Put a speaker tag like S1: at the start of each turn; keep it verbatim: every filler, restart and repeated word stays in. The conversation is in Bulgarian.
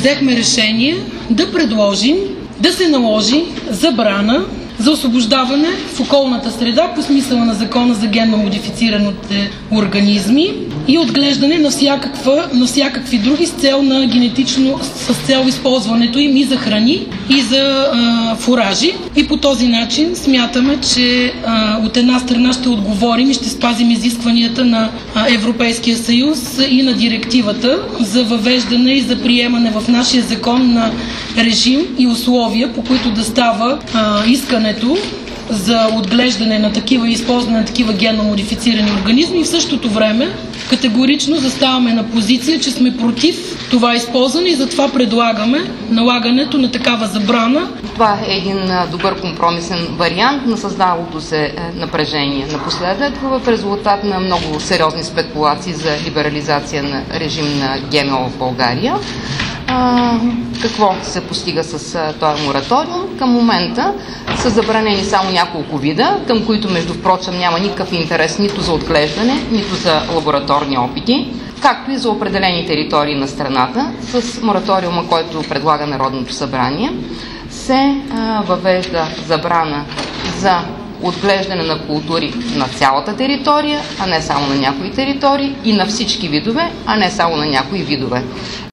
S1: взехме решение да предложим да се наложи забрана за освобождаване в околната среда по смисъла на Закона за генно модифицираните организми и отглеждане на, всякаква, на всякакви други с цел на генетично, с цел използването им и за храни, и за а, фуражи. И по този начин смятаме, че а, от една страна ще отговорим и ще спазим изискванията на а, Европейския съюз и на директивата за въвеждане и за приемане в нашия закон на режим и условия, по които да става а, искането за отглеждане на такива и използване на такива генно модифицирани организми, и в същото време категорично заставаме на позиция, че сме против това използване и затова предлагаме налагането на такава забрана.
S2: Това е един добър компромисен вариант на създалото се напрежение напоследък в резултат на много сериозни спекулации за либерализация на режим на ГМО в България. А, какво се постига с а, този мораториум? Към момента са забранени само няколко вида, към които между впрочем няма никакъв интерес нито за отглеждане, нито за лабораторни опити, както и за определени територии на страната. С мораториума, който предлага Народното събрание, се а, въвежда забрана за отглеждане на култури на цялата територия, а не само на някои територии, и на всички видове, а не само на някои видове.